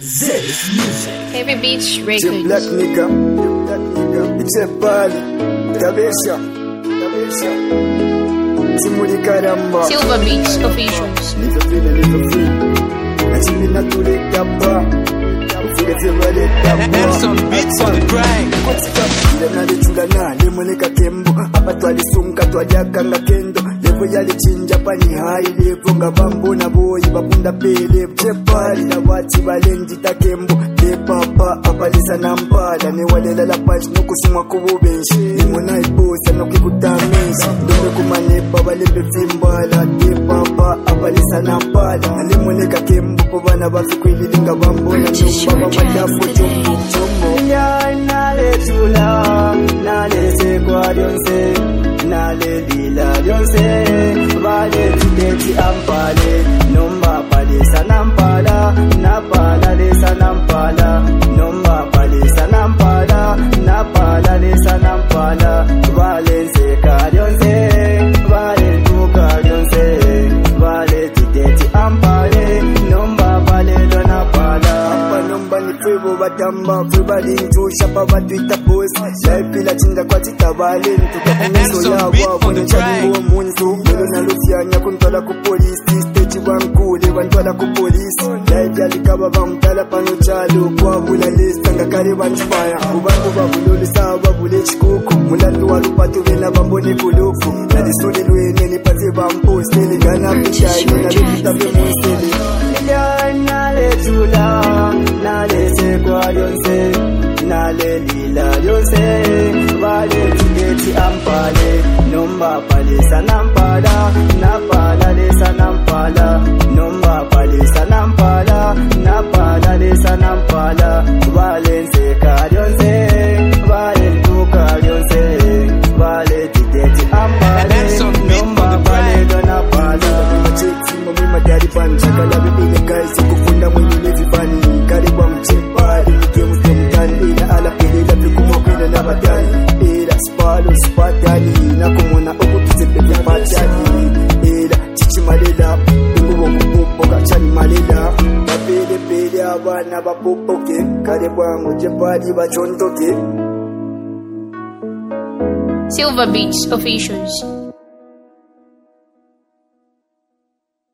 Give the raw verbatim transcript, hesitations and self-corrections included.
Zed's music. Heavy Beach It's a Records. black nigga, black nigga. It's a bali, tabesha, tabesha. Simuli karamba. Silver Beach Officials. Little free, little free. Nachimi natuleta ba. Ufile fevale And some beats on the grind. Ile nalichula na lemoneka kembo. Apa twalisumka twajakanga kendo. Levo yalichinja pani hai levo nga bambo na boyi bapunda pele. Jepali na wati balenji takembo. Le papa apalisa na mpala. Ne walela la punch no kusumwa kububenshi. Limona ibosa no kikutamenshi. Ndome kumanepa balembe fimbala. Le papa apalisa na mpala. Lemoneka kembo pobana bafikwili linga bambo na nyumba madafu chumbu chumbu. Ya nale chula, nale se kwa dionse, nale lila dionse. Vale tuteti ampale, nomba palisa nampala, napala lesa nampala, nomba palisa nampala, napala lesa nampala. Vale se kwa dionse, vale tuka dionse, vale tuteti ampale, nomba pale dona pala. Nomba ni febo batamba, febo linjusha pa batwita post. Life ila chinda kwa tita bale, tukakumiso ya wabu nchani uwa munzu. Melo na lufianya kuntwala ku polisi, stage wankule wantwala ku polisi. Life ya likaba bamtala pano chalo, kwa vula lista nga kare banchfaya. Ubangu babuloli sawa babule chikuku, mulandu walupatu vena bambone kuluku. Na disuli luene ni pati bampost, nili gana pichai, na lukita be mwisteli. Ya nale chula, nale se kwa dionse, nale lila dionse. Vale tuteti ampale, nomba palisa nampala, napala lesa nampala, nomba palisa nampala, napala lesa nampala. Vale se kwa dionse, vale tuka dionse, vale tuteti ampale, nomba pale dona pala. Mama daddy panja kala bibile guys kufunda mwingine vibani karibu mchepali mke mke mtani ila ala pili la bikumo kwenda na badani ila spalo spatani na kumona okutuze peke patani ila chichi malela ngubo kupopo kachani malela babele pele abana bapopoke karibu mchepali bachontoke. Silver Beach Officials.